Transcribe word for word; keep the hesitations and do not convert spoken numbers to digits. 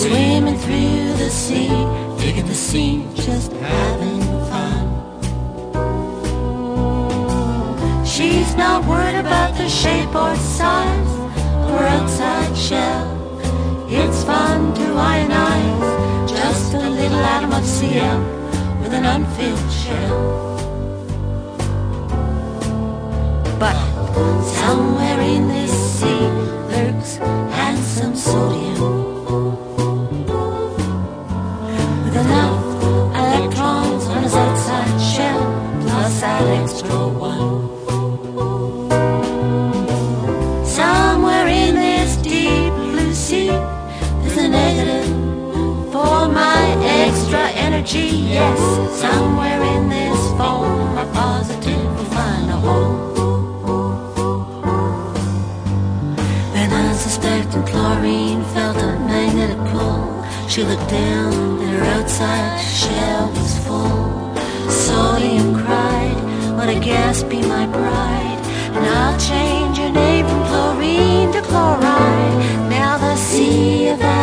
swimming through the sea, digging the scene, just having fun. She's not worried about the shape or size of her outside shell. It's fun to ionize just a little atom of C L with an unfilled shell. But somewhere in this sea lurks handsome sodium, with enough electrons on his outside shell, plus that extra one. Somewhere in this deep blue sea, there's a negative for my extra energy. Yes, somewhere in this foam, a positive will find a hole. Then unsuspecting chlorine felt a magnetic pull. She looked down and her outside shell was full. Sodium cried, "Let a gas be my bride, and I'll change your name from chlorine to chloride." Now the sea of